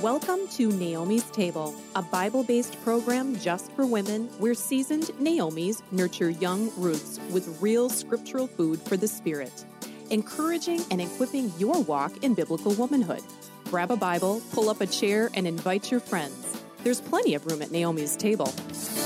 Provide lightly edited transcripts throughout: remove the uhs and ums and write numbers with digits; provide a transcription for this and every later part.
Welcome to Naomi's Table, a Bible-based program just for women where seasoned Naomis nurture young Ruths with real scriptural food for the spirit, encouraging and equipping your walk in biblical womanhood. Grab a Bible, pull up a chair, and invite your friends. There's plenty of room at Naomi's Table.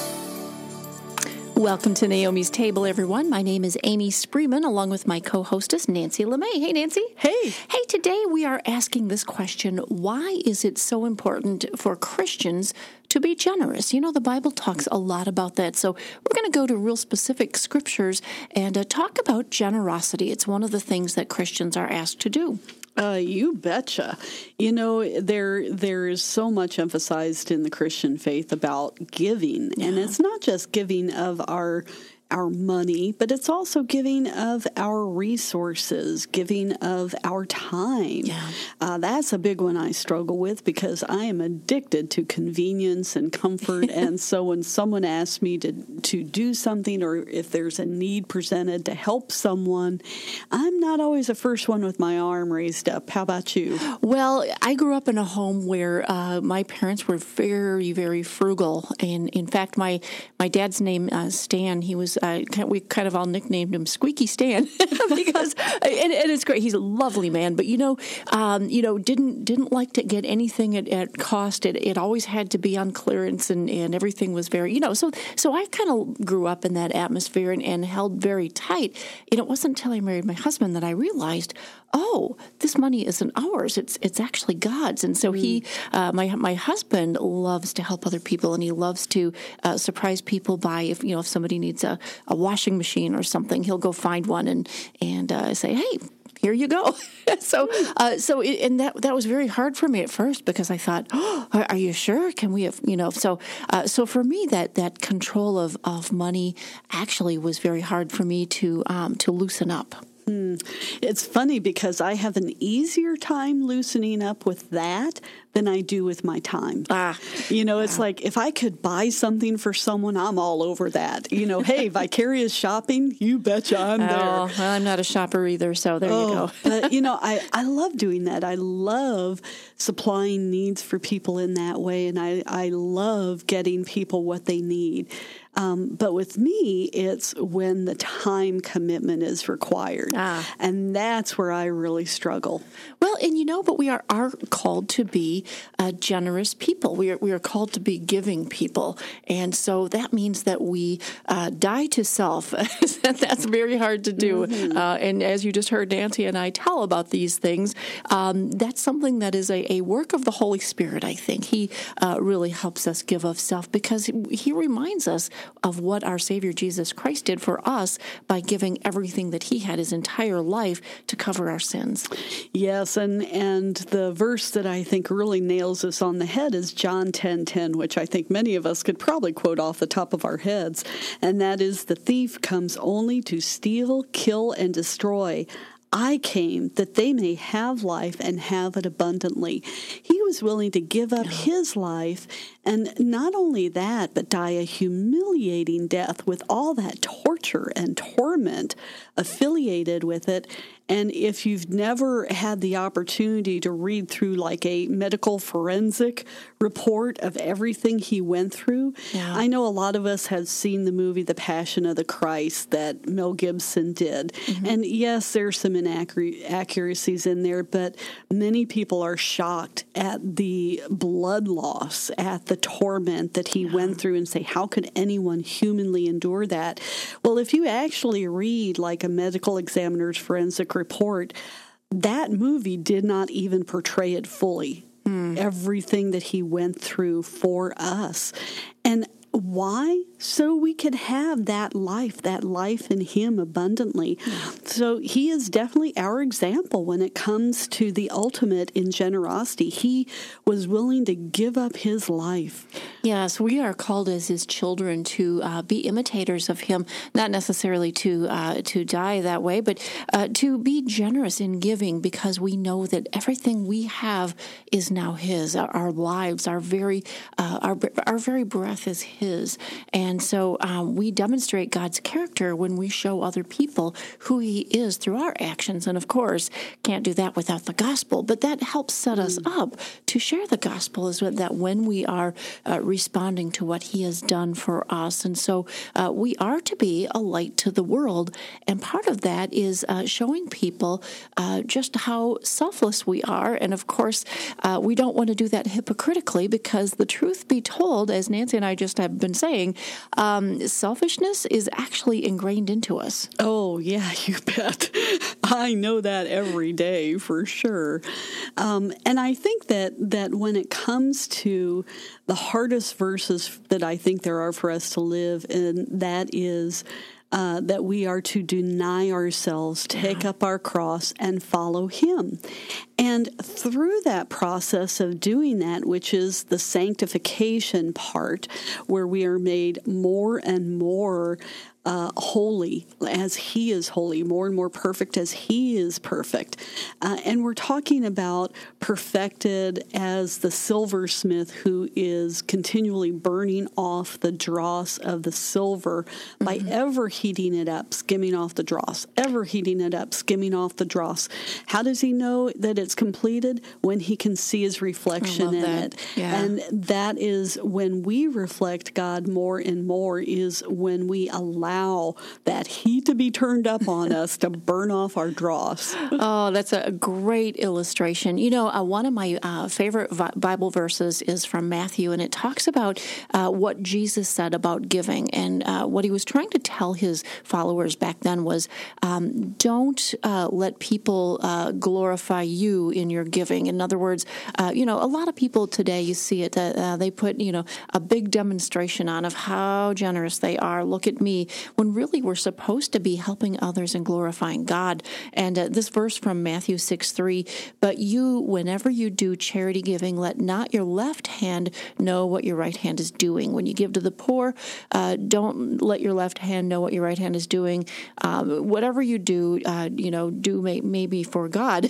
Welcome to Naomi's Table, everyone. My name is Amy Spreeman, along with my co-hostess, Nancy LeMay. Hey, Nancy. Hey. Hey, today we are asking this question: why is it so important for Christians to be generous? You know, the Bible talks a lot about that. So we're going to go to real specific scriptures and talk about generosity. It's one of the things that Christians are asked to do. You betcha. You know, there is so much emphasized in the Christian faith about giving, and it's not just giving of our money, but it's also giving of our resources, giving of our time. That's a big one I struggle with because I am addicted to convenience and comfort. And so when someone asks me to do something, or if there's a need presented to help someone, I'm not always the first one with my arm raised up. How about you? Well, I grew up in a home where my parents were very, very frugal. And in fact, my dad's name, Stan, he was we kind of all nicknamed him Squeaky Stan because, and it's great. He's a lovely man, but didn't like to get anything at cost. It always had to be on clearance, and everything was very, So I kind of grew up in that atmosphere and held very tight. And it wasn't until I married my husband that I realized, oh, this money isn't ours. It's actually God's. And so my husband loves to help other people, and he loves to surprise people by if somebody needs a washing machine or something, he'll go find one and say, hey, here you go. That was very hard for me at first because I thought, oh, are you sure? Can we have, so for me that control of money actually was very hard for me to loosen up. It's funny because I have an easier time loosening up with that than I do with my time. It's like if I could buy something for someone, I'm all over that. Hey, vicarious shopping, you betcha I'm there. Well, I'm not a shopper either, so there you go. But, I love doing that. I love supplying needs for people in that way, and I love getting people what they need. But with me, it's when the time commitment is required. And that's where I really struggle. Well, but we are called to be generous people. We are called to be giving people. And so that means that we die to self. That's very hard to do. Mm-hmm. And as you just heard Nancy and I tell about these things, that's something that is a work of the Holy Spirit, I think. He really helps us give of self because he reminds us of what our Savior Jesus Christ did for us by giving everything that he had, his entire life, to cover our sins. Yes, and the verse that I think really nails us on the head is John 10:10, which I think many of us could probably quote off the top of our heads, and that is, "The thief comes only to steal, kill, and destroy. I came that they may have life and have it abundantly." He was willing to give up his life, and not only that, but die a humiliating death with all that torture and torment affiliated with it. And if you've never had the opportunity to read through like a medical forensic report of everything he went through, I know a lot of us have seen the movie The Passion of the Christ that Mel Gibson did. Mm-hmm. And yes, there's some inaccuracies in there, but many people are shocked at the blood loss, at the torment that he went through, and say, how could anyone humanly endure that? Well, if you actually read like a medical examiner's forensic report, that movie did not even portray it fully. Everything that he went through for us. And why? So we could have that life in him abundantly. So he is definitely our example when it comes to the ultimate in generosity. He was willing to give up his life. Yes, we are called as his children to be imitators of him, not necessarily to die that way, but to be generous in giving, because we know that everything we have is now his. Our lives, our very breath is his. His. And so we demonstrate God's character when we show other people who He is through our actions. And of course, can't do that without the gospel, but that helps set us up to share the gospel, is that when we are responding to what He has done for us. And so we are to be a light to the world. And part of that is showing people just how selfless we are. And of course, we don't want to do that hypocritically, because the truth be told, as Nancy and I just have been saying, selfishness is actually ingrained into us. Oh, yeah, you bet. I know that every day for sure. And I think that when it comes to the hardest verses that I think there are for us to live in, that is that we are to deny ourselves, take up our cross, and follow Him. And through that process of doing that, which is the sanctification part, where we are made more and more holy as He is holy, more and more perfect as He is perfect. And we're talking about perfected as the silversmith who is continually burning off the dross of the silver by ever heating it up, skimming off the dross, ever heating it up, skimming off the dross. How does he know that it's completed? When he can see his reflection in it. Yeah. And that is when we reflect God more and more, is when we allow that heat to be turned up on us to burn off our dross. Oh, that's a great illustration. You know, one of my favorite Bible verses is from Matthew, and it talks about what Jesus said about giving. And what He was trying to tell His followers back then was, don't let people glorify you in your giving. In other words, a lot of people today, you see it, they put, a big demonstration on of how generous they are. Look at me. When really we're supposed to be helping others and glorifying God. And this verse from Matthew 6:3, but you, whenever you do charity giving, let not your left hand know what your right hand is doing. When you give to the poor, don't let your left hand know what your right hand is doing. Whatever you do, do maybe for God,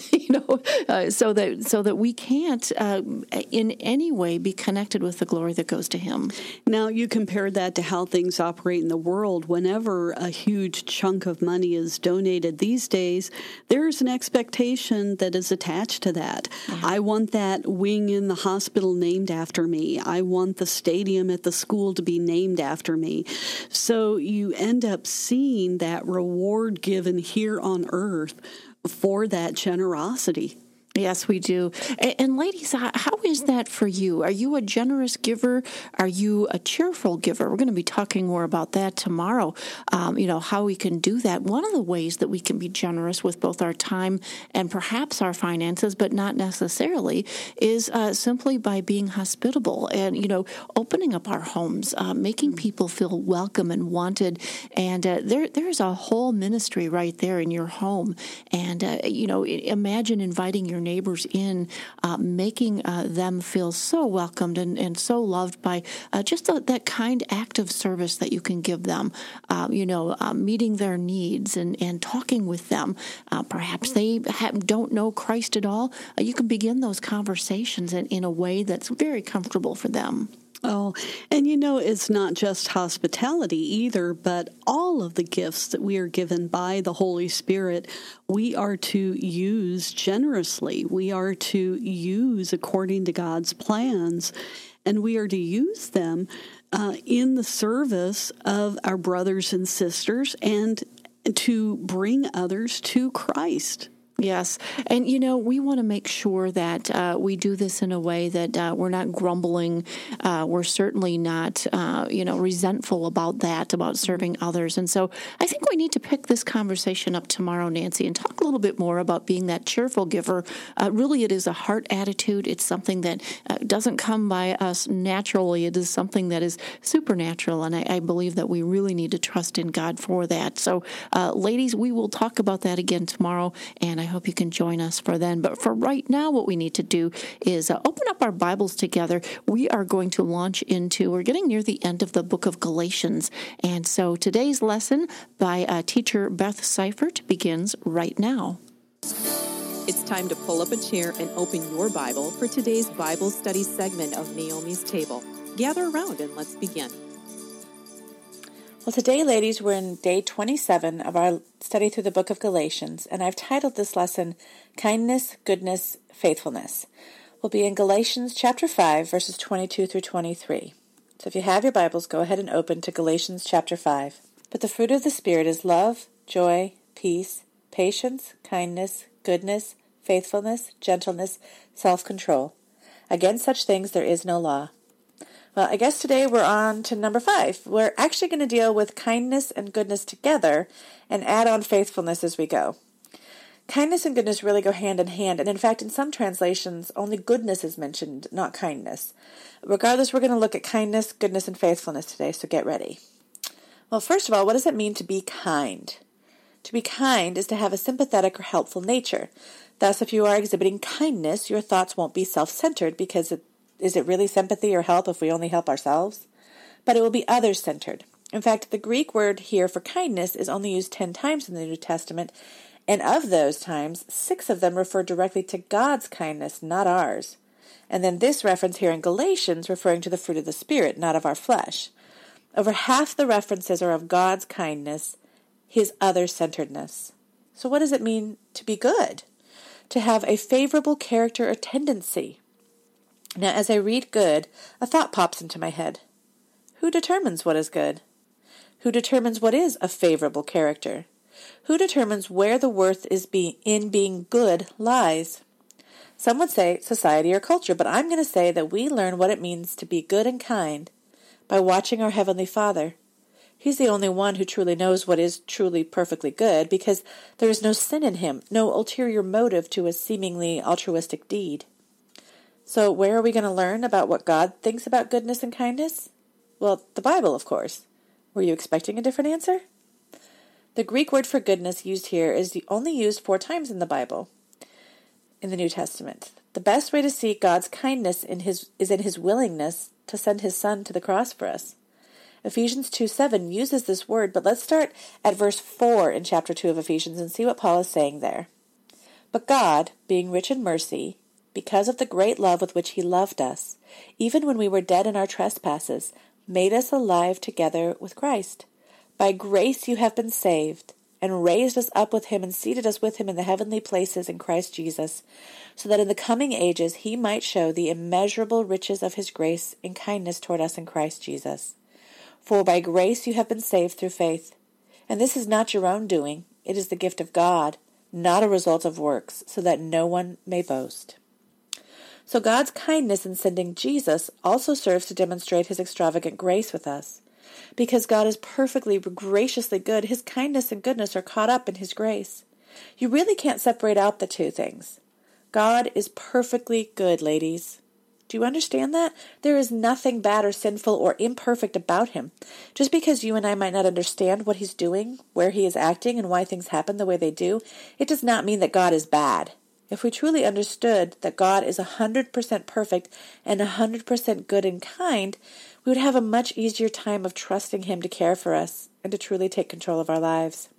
so that we can't in any way be connected with the glory that goes to Him. Now, you compare that to how things operate in the world. Whenever a huge chunk of money is donated these days, there's an expectation that is attached to that. Mm-hmm. I want that wing in the hospital named after me. I want the stadium at the school to be named after me. So you end up seeing that reward given here on earth for that generosity. Yes, we do. And ladies, how is that for you? Are you a generous giver? Are you a cheerful giver? We're going to be talking more about that tomorrow, how we can do that. One of the ways that we can be generous with both our time and perhaps our finances, but not necessarily, is simply by being hospitable and, opening up our homes, making people feel welcome and wanted. And there's a whole ministry right there in your home. And, imagine inviting your neighbors in, making them feel so welcomed and so loved by just that kind act of service that you can give them, meeting their needs and talking with them. Perhaps they don't know Christ at all. You can begin those conversations in a way that's very comfortable for them. Oh, and it's not just hospitality either, but all of the gifts that we are given by the Holy Spirit, we are to use generously. We are to use according to God's plans, and we are to use them in the service of our brothers and sisters and to bring others to Christ. Yes. And, we want to make sure that we do this in a way that we're not grumbling. We're certainly not, resentful about that, about serving others. And so I think we need to pick this conversation up tomorrow, Nancy, and talk a little bit more about being that cheerful giver. Really, it is a heart attitude. It's something that doesn't come by us naturally. It is something that is supernatural. And I believe that we really need to trust in God for that. So, ladies, we will talk about that again tomorrow. And I hope you can join us for then. But for right now, what we need to do is open up our Bibles together. We are going to launch we're getting near the end of the book of Galatians. And so today's lesson by teacher Beth Seifert begins right now. It's time to pull up a chair and open your Bible for today's Bible study segment of Naomi's Table. Gather around and let's begin. Well, today, ladies, we're in day 27 of our study through the book of Galatians, and I've titled this lesson, Kindness, Goodness, Faithfulness. We'll be in Galatians chapter 5, verses 22 through 23. So if you have your Bibles, go ahead and open to Galatians chapter 5. But the fruit of the Spirit is love, joy, peace, patience, kindness, goodness, faithfulness, gentleness, self-control. Against such things there is no law. Well, I guess today we're on to number 5. We're actually going to deal with kindness and goodness together and add on faithfulness as we go. Kindness and goodness really go hand in hand, and in fact, in some translations, only goodness is mentioned, not kindness. Regardless, we're going to look at kindness, goodness, and faithfulness today, so get ready. Well, first of all, what does it mean to be kind? To be kind is to have a sympathetic or helpful nature. Thus, if you are exhibiting kindness, your thoughts won't be self-centered because is it really sympathy or help if we only help ourselves? But it will be others-centered. In fact, the Greek word here for kindness is only used 10 times in the New Testament, and of those times, 6 of them refer directly to God's kindness, not ours. And then this reference here in Galatians referring to the fruit of the Spirit, not of our flesh. Over half the references are of God's kindness, His other-centeredness. So what does it mean to be good? To have a favorable character or tendency. Now, as I read good, a thought pops into my head. Who determines what is good? Who determines what is a favorable character? Who determines where the worth in being good lies? Some would say society or culture, but I'm going to say that we learn what it means to be good and kind by watching our Heavenly Father. He's the only one who truly knows what is truly perfectly good because there is no sin in Him, no ulterior motive to a seemingly altruistic deed. So where are we going to learn about what God thinks about goodness and kindness? Well, the Bible, of course. Were you expecting a different answer? The Greek word for goodness used here is only used 4 times in the Bible, in the New Testament. The best way to see God's kindness is in His willingness to send His Son to the cross for us. Ephesians 2:7 uses this word, but let's start at verse 4 in chapter 2 of Ephesians and see what Paul is saying there. But God, being rich in mercy, because of the great love with which He loved us, even when we were dead in our trespasses, made us alive together with Christ. By grace you have been saved, and raised us up with Him and seated us with Him in the heavenly places in Christ Jesus, so that in the coming ages He might show the immeasurable riches of His grace and kindness toward us in Christ Jesus. For by grace you have been saved through faith. And this is not your own doing, it is the gift of God, not a result of works, so that no one may boast. So God's kindness in sending Jesus also serves to demonstrate His extravagant grace with us. Because God is perfectly, graciously good, His kindness and goodness are caught up in His grace. You really can't separate out the two things. God is perfectly good, ladies. Do you understand that? There is nothing bad or sinful or imperfect about Him. Just because you and I might not understand what He's doing, where He is acting, and why things happen the way they do, it does not mean that God is bad. If we truly understood that God is 100% perfect and 100% good and kind, we would have a much easier time of trusting Him to care for us and to truly take control of our lives.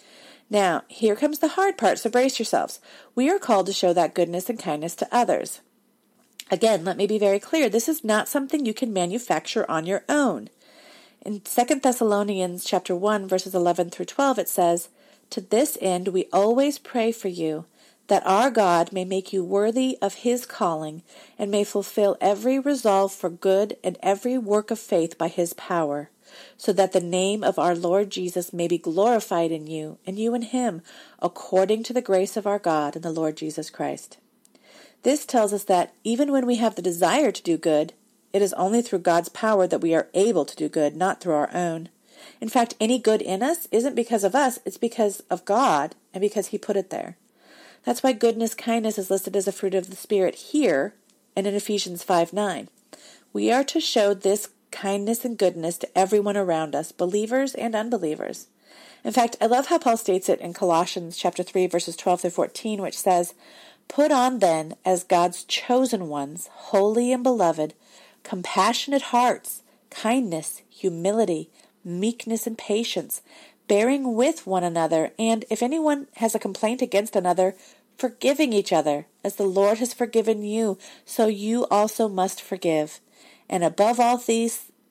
Now, here comes the hard part, so brace yourselves. We are called to show that goodness and kindness to others. Again, let me be very clear. This is not something you can manufacture on your own. In 2 Thessalonians chapter 1, verses 11 through 12, it says, "To this end we always pray for you, that our God may make you worthy of His calling, and may fulfill every resolve for good and every work of faith by His power, so that the name of our Lord Jesus may be glorified in you, and you in Him, according to the grace of our God and the Lord Jesus Christ." This tells us that even when we have the desire to do good, it is only through God's power that we are able to do good, not through our own. In fact, any good in us isn't because of us, it's because of God and because He put it there. That's why goodness, kindness is listed as a fruit of the Spirit here and in Ephesians 5:9. We are to show this kindness and goodness to everyone around us, believers and unbelievers. In fact, I love how Paul states it in Colossians chapter 3, verses 12 through 14, which says, "Put on then, as God's chosen ones, holy and beloved, compassionate hearts, kindness, humility, meekness, and patience, bearing with one another, and if anyone has a complaint against another, forgiving each other, as the Lord has forgiven you, so you also must forgive. And above all these,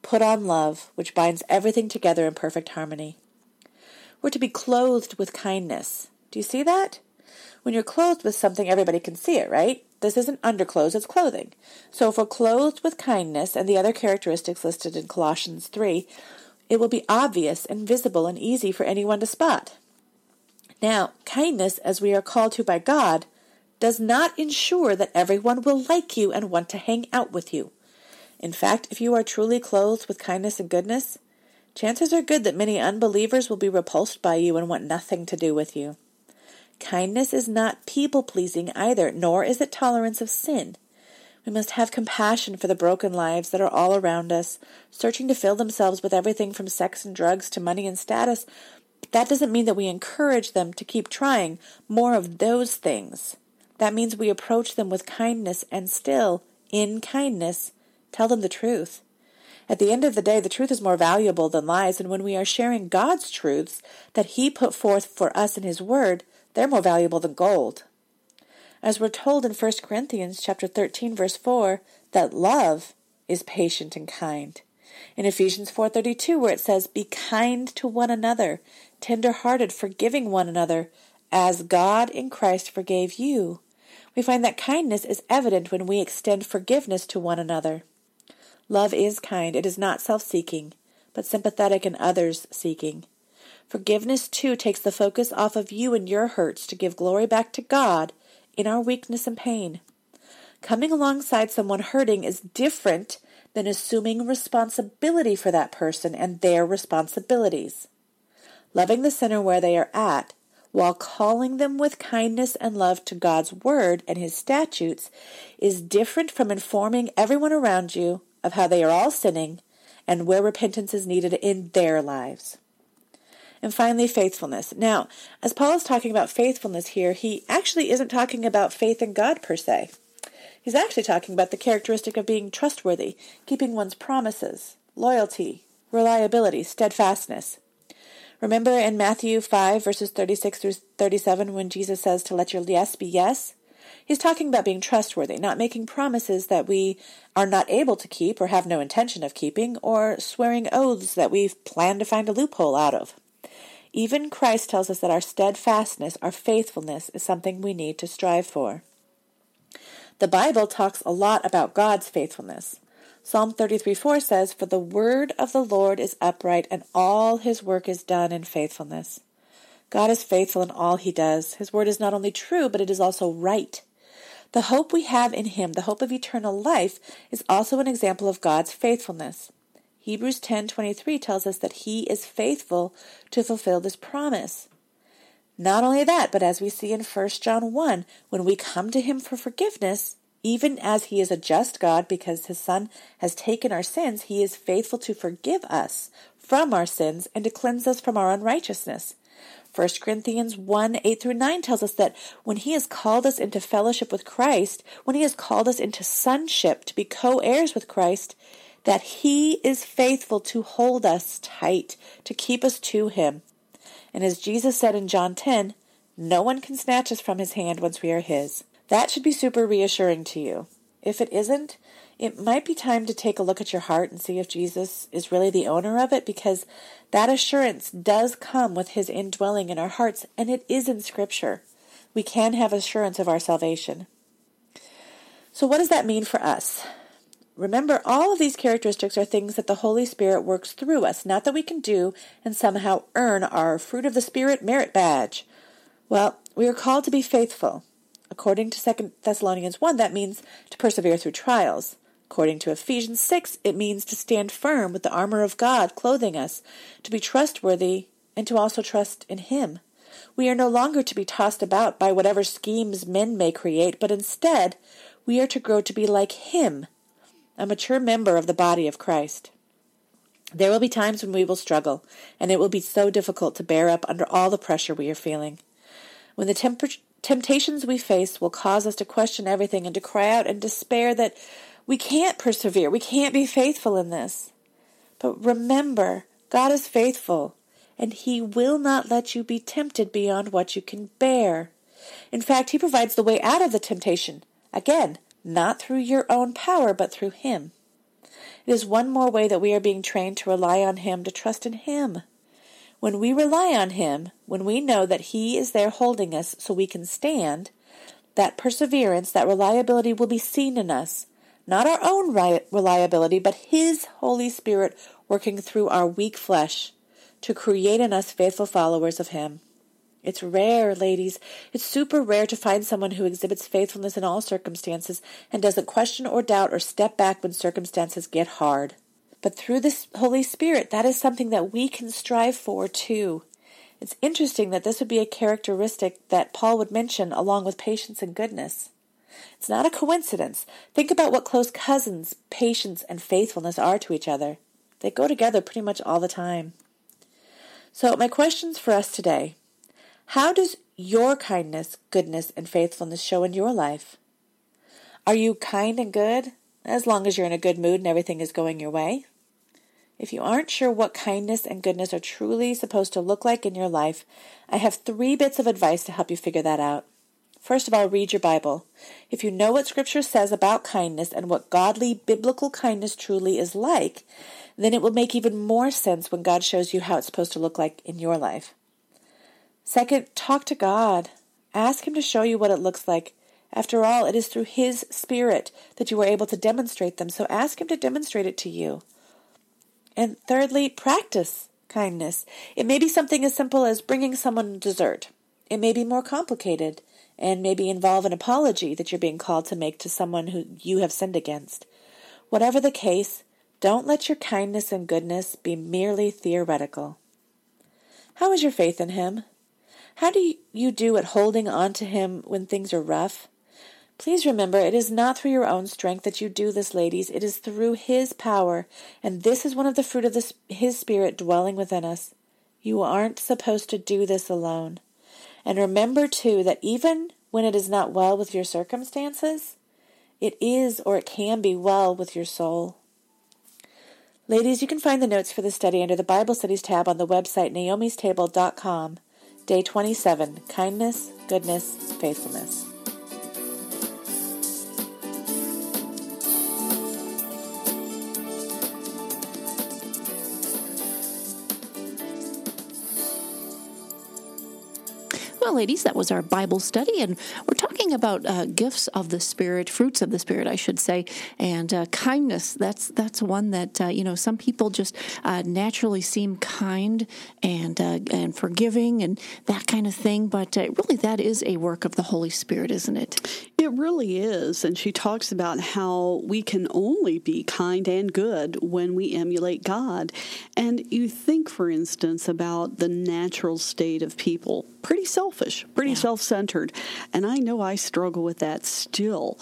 Put on love, which binds everything together in perfect harmony. We're to be clothed with kindness. Do you see that? When you're clothed with something, everybody can see it, right? This isn't underclothes, it's clothing. So if we're clothed with kindness and the other characteristics listed in Colossians 3, it will be obvious and visible and easy for anyone to spot. Now, kindness, as we are called to by God, does not ensure that everyone will like you and want to hang out with you. In fact, if you are truly clothed with kindness and goodness, chances are good that many unbelievers will be repulsed by you and want nothing to do with you. Kindness is not people-pleasing either, nor is it tolerance of sin. We must have compassion for the broken lives that are all around us, searching to fill themselves with everything from sex and drugs to money and status. But that doesn't mean that we encourage them to keep trying more of those things. That means we approach them with kindness and still, in kindness, tell them the truth. At the end of the day, the truth is more valuable than lies, and when we are sharing God's truths that He put forth for us in His Word, they're more valuable than gold. As we're told in 1 Corinthians chapter 13, verse 4, that love is patient and kind. In Ephesians 4:32, where it says, "Be kind to one another, tender-hearted, forgiving one another, as God in Christ forgave you." We find that kindness is evident when we extend forgiveness to one another. Love is kind. It is not self-seeking, but sympathetic and others-seeking. Forgiveness, too, takes the focus off of you and your hurts to give glory back to God in our weakness and pain. Coming alongside someone hurting is different than assuming responsibility for that person and their responsibilities. Loving the sinner where they are at, while calling them with kindness and love to God's Word and His statutes, is different from informing everyone around you of how they are all sinning and where repentance is needed in their lives. And finally, faithfulness. Now, as Paul is talking about faithfulness here, he actually isn't talking about faith in God per se. He's actually talking about the characteristic of being trustworthy, keeping one's promises, loyalty, reliability, steadfastness. Remember in Matthew 5, verses 36 through 37, when Jesus says to let your yes be yes? He's talking about being trustworthy, not making promises that we are not able to keep or have no intention of keeping, or swearing oaths that we've planned to find a loophole out of. Even Christ tells us that our steadfastness, our faithfulness, is something we need to strive for. The Bible talks a lot about God's faithfulness. Psalm 33:4 says, "For the word of the Lord is upright, and all His work is done in faithfulness." God is faithful in all He does. His word is not only true, but it is also right. The hope we have in Him, the hope of eternal life, is also an example of God's faithfulness. Hebrews 10:23 tells us that He is faithful to fulfill this promise. Not only that, but as we see in 1 John 1, when we come to Him for forgiveness, even as He is a just God because His Son has taken our sins, He is faithful to forgive us from our sins and to cleanse us from our unrighteousness. 1 Corinthians 1:8-9 tells us that when He has called us into fellowship with Christ, when He has called us into sonship to be co-heirs with Christ, that He is faithful to hold us tight, to keep us to Him. And as Jesus said in John 10, no one can snatch us from His hand once we are His. That should be super reassuring to you. If it isn't, it might be time to take a look at your heart and see if Jesus is really the owner of it, because that assurance does come with His indwelling in our hearts, and it is in Scripture. We can have assurance of our salvation. So what does that mean for us? Remember, all of these characteristics are things that the Holy Spirit works through us, not that we can do and somehow earn our Fruit of the Spirit merit badge. Well, we are called to be faithful. According to 2 Thessalonians 1, that means to persevere through trials. According to Ephesians 6, it means to stand firm with the armor of God clothing us, to be trustworthy, and to also trust in Him. We are no longer to be tossed about by whatever schemes men may create, but instead, we are to grow to be like Him, a mature member of the body of Christ. There will be times when we will struggle, and it will be so difficult to bear up under all the pressure we are feeling. When the temptations we face will cause us to question everything and to cry out in despair that we can't persevere, we can't be faithful in this. But remember, God is faithful, and He will not let you be tempted beyond what you can bear. In fact, He provides the way out of the temptation. Again, not through your own power, but through Him. It is one more way that we are being trained to rely on Him, to trust in Him. When we rely on Him, when we know that He is there holding us so we can stand, that perseverance, that reliability will be seen in us. Not our own reliability, but His Holy Spirit working through our weak flesh to create in us faithful followers of Him. It's rare, ladies. It's super rare to find someone who exhibits faithfulness in all circumstances and doesn't question or doubt or step back when circumstances get hard. But through this Holy Spirit, that is something that we can strive for too. It's interesting that this would be a characteristic that Paul would mention along with patience and goodness. It's not a coincidence. Think about what close cousins patience and faithfulness are to each other. They go together pretty much all the time. So my questions for us today: how does your kindness, goodness, and faithfulness show in your life? Are you kind and good, as long as you're in a good mood and everything is going your way? If you aren't sure what kindness and goodness are truly supposed to look like in your life, I have 3 bits of advice to help you figure that out. First of all, read your Bible. If you know what Scripture says about kindness and what godly, biblical kindness truly is like, then it will make even more sense when God shows you how it's supposed to look like in your life. Second, talk to God. Ask Him to show you what it looks like. After all, it is through His Spirit that you are able to demonstrate them, so ask Him to demonstrate it to you. And thirdly, practice kindness. It may be something as simple as bringing someone dessert. It may be more complicated and maybe involve an apology that you're being called to make to someone who you have sinned against. Whatever the case, don't let your kindness and goodness be merely theoretical. How is your faith in Him? How do you do at holding on to Him when things are rough? Please remember, it is not through your own strength that you do this, ladies. It is through His power, and this is one of the fruit of His Spirit dwelling within us. You aren't supposed to do this alone. And remember, too, that even when it is not well with your circumstances, it is or it can be well with your soul. Ladies, you can find the notes for the study under the Bible Studies tab on the website naomistable.com. Day 27, Kindness, Goodness, Faithfulness. Well, ladies, that was our Bible study, and we're talking about gifts of the Spirit, fruits of the Spirit, I should say, and kindness. That's one that some people just naturally seem kind and forgiving and that kind of thing, but really that is a work of the Holy Spirit, isn't it? It really is, and she talks about how we can only be kind and good when we emulate God. And you think, for instance, about the natural state of people, pretty selfish, pretty self-centered, and I know I struggle with that still.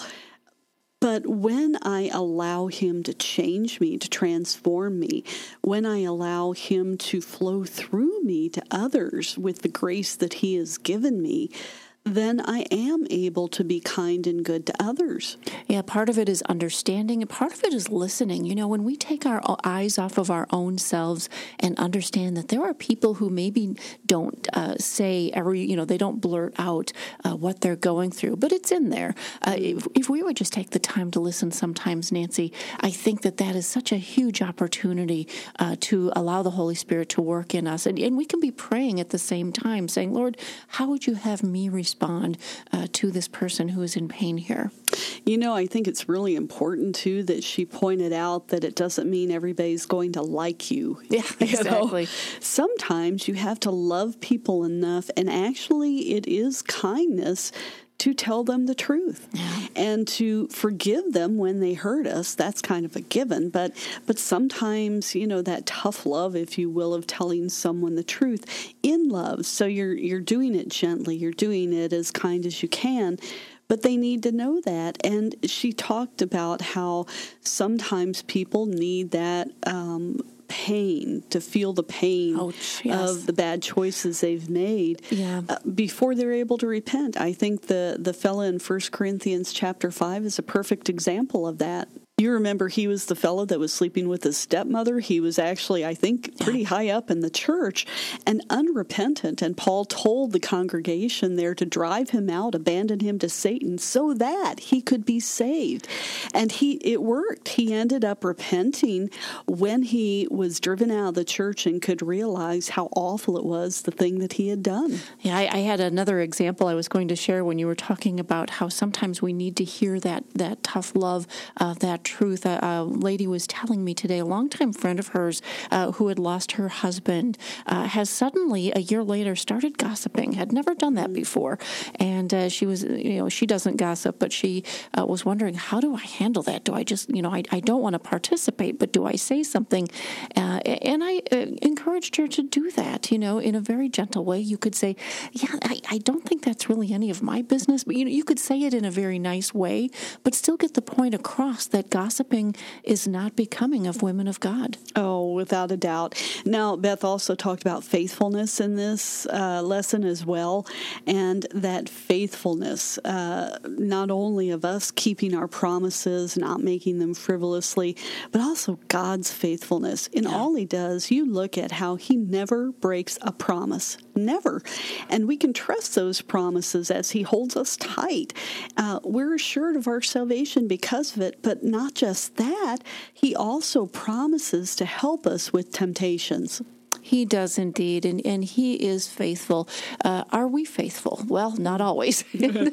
But when I allow Him to change me, to transform me, when I allow Him to flow through me to others with the grace that He has given me, then I am able to be kind and good to others. Yeah, part of it is understanding, and part of it is listening. You know, when we take our eyes off of our own selves and understand that there are people who maybe don't say they don't blurt out what they're going through, but it's in there. If we would just take the time to listen sometimes, Nancy, I think that is such a huge opportunity to allow the Holy Spirit to work in us. And we can be praying at the same time, saying, Lord, how would you have me respond to this person who is in pain here? You know, I think it's really important, too, that she pointed out that it doesn't mean everybody's going to like you. Yeah, exactly. Sometimes you have to love people enough, and actually it is kindness to tell them the truth and to forgive them when they hurt us. That's kind of a given. But sometimes, that tough love, if you will, of telling someone the truth in love. So you're doing it gently. You're doing it as kind as you can. But they need to know that. And she talked about how sometimes people need that pain, to feel the pain of the bad choices they've made before they're able to repent. I think the fella in 1 Corinthians chapter 5 is a perfect example of that. You remember he was the fellow that was sleeping with his stepmother. He was actually, I think, pretty high up in the church and unrepentant. And Paul told the congregation there to drive him out, abandon him to Satan so that he could be saved. And it worked. He ended up repenting when he was driven out of the church and could realize how awful it was, the thing that he had done. Yeah, I had another example I was going to share when you were talking about how sometimes we need to hear that tough love, that truth. A lady was telling me today, a longtime friend of hers who had lost her husband, has suddenly, a year later, started gossiping, had never done that before. And she was, she doesn't gossip, but she was wondering, how do I handle that? Do I just, I don't want to participate, but do I say something? And I encouraged her to do that, in a very gentle way. You could say, yeah, I don't think that's really any of my business, but you could say it in a very nice way, but still get the point across that gossiping is not becoming of women of God. Oh, without a doubt. Now, Beth also talked about faithfulness in this lesson as well, and that faithfulness, not only of us keeping our promises, not making them frivolously, but also God's faithfulness. In all he does, you look at how he never breaks a promise. Never. And we can trust those promises as he holds us tight. We're assured of our salvation because of it, but not just that, he also promises to help us with temptations. He does indeed, and he is faithful. Are we faithful? Well, not always.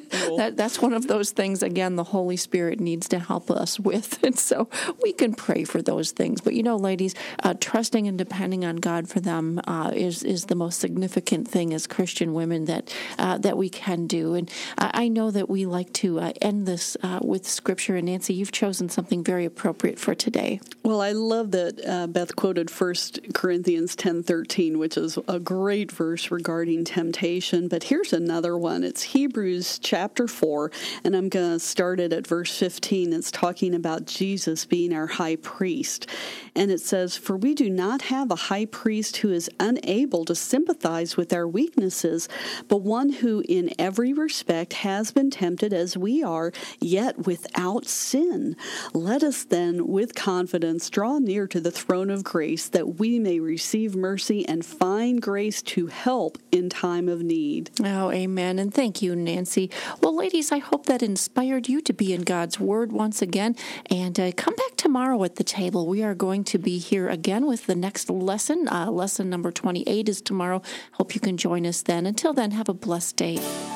That's one of those things, again, the Holy Spirit needs to help us with, and so we can pray for those things. But ladies, trusting and depending on God for them is the most significant thing as Christian women that we can do. And I know that we like to end this with Scripture, and Nancy, you've chosen something very appropriate for today. Well, I love that Beth quoted 1 Corinthians 10:13, which is a great verse regarding temptation. But here's another one. It's Hebrews chapter 4, and I'm going to start it at verse 15. It's talking about Jesus being our high priest. And it says, "For we do not have a high priest who is unable to sympathize with our weaknesses, but one who in every respect has been tempted as we are, yet without sin. Let us then with confidence draw near to the throne of grace, that we may receive mercy and find grace to help in time of need." Oh, amen. And thank you, Nancy. Well, ladies, I hope that inspired you to be in God's Word once again. And come back tomorrow at the table. We are going to be here again with the next lesson. Lesson number 28 is tomorrow. Hope you can join us then. Until then, have a blessed day.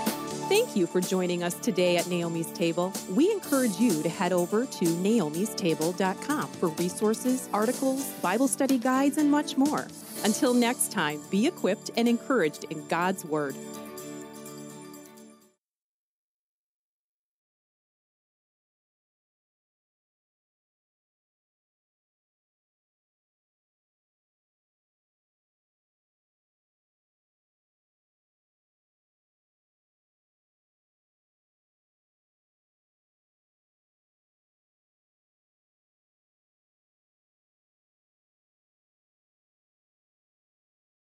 Thank you for joining us today at Naomi's Table. We encourage you to head over to naomistable.com for resources, articles, Bible study guides, and much more. Until next time, be equipped and encouraged in God's Word.